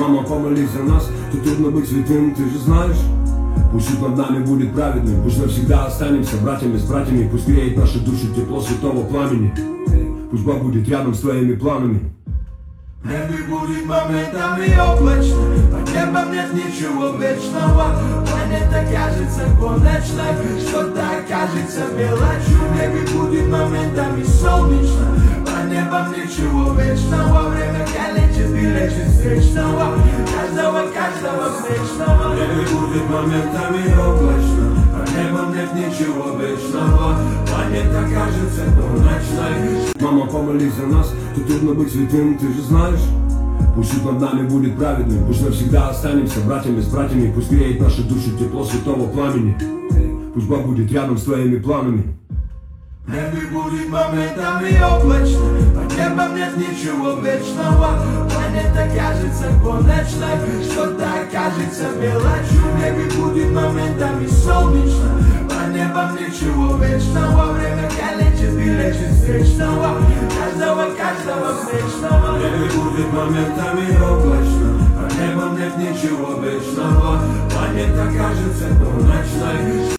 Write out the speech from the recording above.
Мама, помолись за нас, тут трудно быть святым, ты же знаешь. Пусть суд над нами будет праведным, пусть навсегда останемся братьями с братьями, пусть греет наши души тепло святого пламени. Пусть Бог будет рядом с твоими планами. Небо будет моментами облачно, под небом нет ничего вечного. Планета кажется конечной, что-то кажется мелочью. Небо будет моментами солнечно, под небом ничего вечного. Время калечит и лечит встречного, каждого встречного. Небо будет моментами облачно, под небом нет ничего вечного. Планета кажется конечной. Мама, помолись за нас, тут трудно быть святым, ты же знаешь. Пусть суд над нами будет праведным, пусть навсегда останемся братьями с братьями, пусть греет наши души тепло святого пламени. Пусть Бог будет рядом с твоими планами. Небо будет моментами облачно, под небом нет ничего вечного. Планета кажется конечной, что-то кажется мелочью. Небо будет моментами солнечно, под небом ничего вечного. Время калечит и лечит встречного, каждого встречного. Небо будет моментами облачно, под небом нет ничего вечного. Планета кажется конечной.